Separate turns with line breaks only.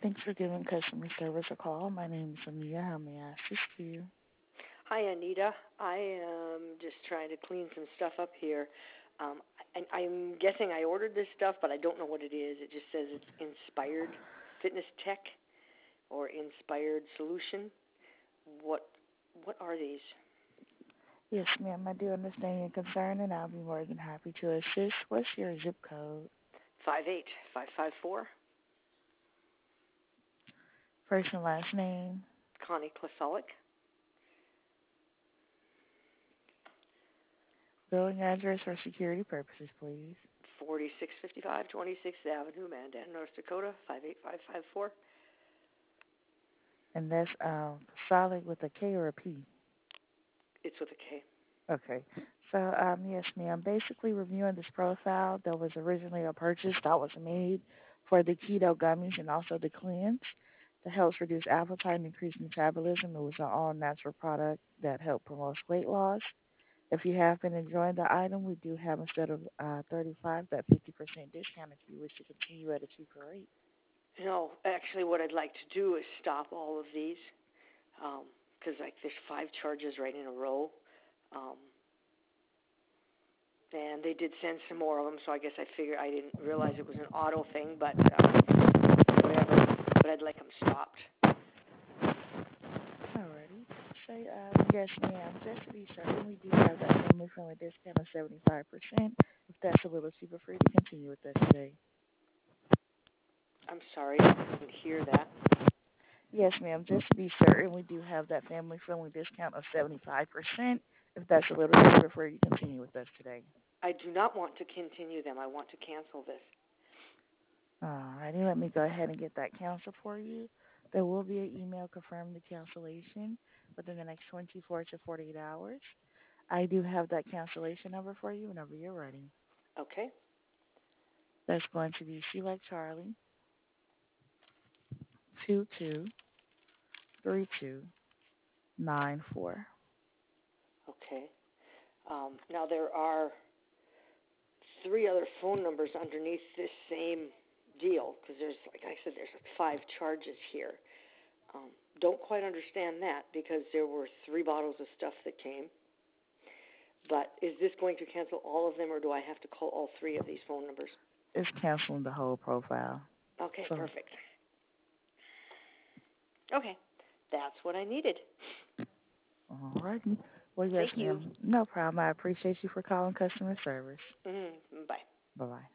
Thanks for giving customer service a call. My name is Amia. How may I assist you?
Hi, Anita. I am just trying to clean some stuff up here. And I'm guessing I ordered this stuff, but I don't know what it is. It just says it's Inspired Fitness Tech or Inspired Solution. What what are these?
Yes, ma'am. I do understand your concern, and I'll be more than happy to assist. What's your zip code?
58554.
First and last name,
Connie Klasalik.
billing address for security purposes, please.
4655 26th Avenue, Mandan, North Dakota, 58554.
And that's solid with a K or a P.
It's with a K.
Okay. So, yes, ma'am. Basically, reviewing this profile, there was originally a purchase that was made for the keto gummies and also the cleanse that helps reduce appetite and increase metabolism. It was an all-natural product that helped promote weight loss. If you have been enjoying the item, we do have instead of 35 that 50% discount if you wish to continue at a cheaper rate.
No, actually, what I'd like to do is stop all of these because like there's 5 charges right in a row. Um, and they did send some more of them, so I guess I didn't realize it was an auto thing, but whatever. But I'd like them stopped.
Alrighty. Say, yes, ma'am. Just to be certain, we do have that family friendly discount of 75%. If that's a little cheaper for you to continue with us today.
I'm sorry, I didn't hear that.
Yes, ma'am. Just to be certain, we do have that family friendly discount of 75%. If that's a little cheaper for you to continue with us today.
I do not want to continue them. I want to cancel this.
Alrighty, let me go ahead and get that canceled for you. There will be an email confirming the cancellation within the next 24 to 48 hours. I do have that cancellation number for you whenever you're ready.
Okay?
That's going to be C like Charlie, 223294.
Okay. Now there are 3 other phone numbers underneath this same deal because there's, like I said, there's 5 charges here. Don't quite understand that because there were 3 bottles of stuff that came. But is this going to cancel all of them, or do I have to call all 3 of these phone numbers?
It's canceling the whole profile.
Okay,
So,
perfect. Okay, that's what I needed.
alrighty. Well, yes,
Thank you.
ma'am. No problem. I appreciate you for calling customer service.
Mm-hmm. Bye.
Bye-bye.